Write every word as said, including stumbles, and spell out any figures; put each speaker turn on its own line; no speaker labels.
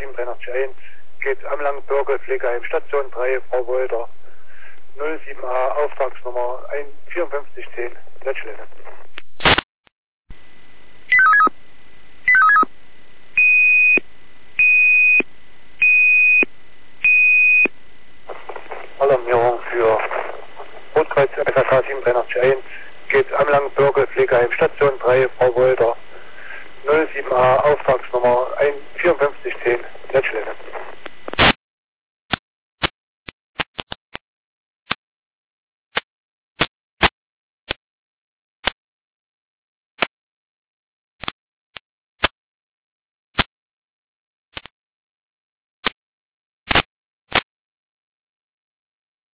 sieben drei eins geht am Langbürgel, Pflegeheim, Station drei, Frau Wolter, null sieben A, Auftragsnummer vier fünf eins zehn, Leitstelle. Alarmierung für Rotkreuz F S H sieben drei eins geht am Langbürgel, Pflegeheim, Station drei, Frau Wolter, null sieben A, Auftragsnummer vier fünf eins zehn, Leitstelle.